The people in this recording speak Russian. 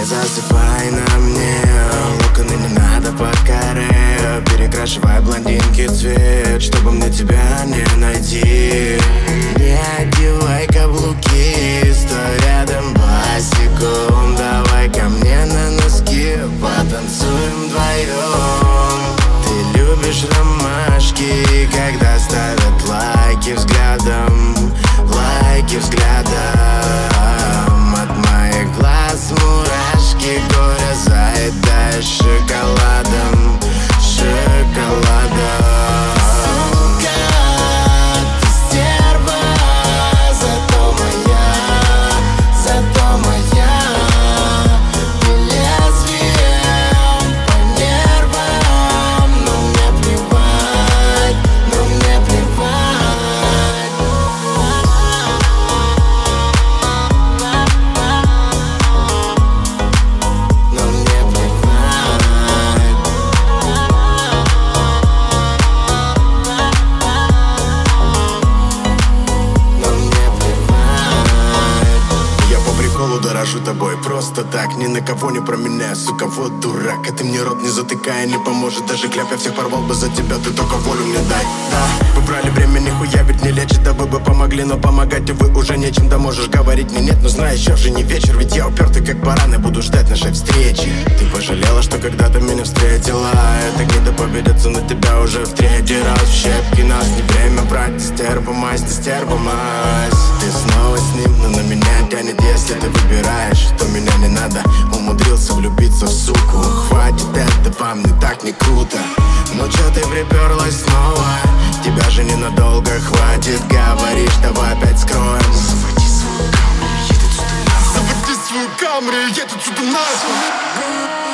засыпай на мне. Локоны не надо под каре. Перекрашивай блондинки цвет, чтобы мне тебя не найти. Не одевай каблуки, стой рядом босиком. Давай ко мне на носки, потанцуем вдвоем. Ты любишь ромашки, когда ставят лайки взглядом. Лайки взглядом. От моих глаз мурашки, горя заедаешь шоколадом. Шоколадом. Сука, ты стерва, зато моя, зато моя. Ты лезвием по нервам, но мне плевать, но мне плевать. Но мне плевать. Но мне плевать. Я по приколу дорожу тобой, просто так. Ни на кого не променяю, сука, вот дурак. А ты мне рот не затыкай, не поможет даже кляп. Я всех порвал бы за тебя, ты только волю мне дай. Да, вы брали время, нихуя ведь не лечит. Да вы бы помогли, но помогать вы уже нечем. Да можешь говорить мне нет, но знай, еще же не вечер. Ведь я упертый как баран и буду ждать нашей встречи. Ты пожалела, что когда-то меня встретила. Это гнида победится на тебя уже в третий раз. В щепки нас не время брать. Ты стерва мазь, ты стерва мазь. Ты снова с ним, но на меня тянет. Если ты выбираешь, то меня не надо. Умудрился влюбиться в суку. Хватит, это вам не так не круто. Ну чё ты приперлась снова? Тебя же ненадолго хватит. Говоришь, давай опять скроем. Заводи свою камеру, едет сюда нахуй.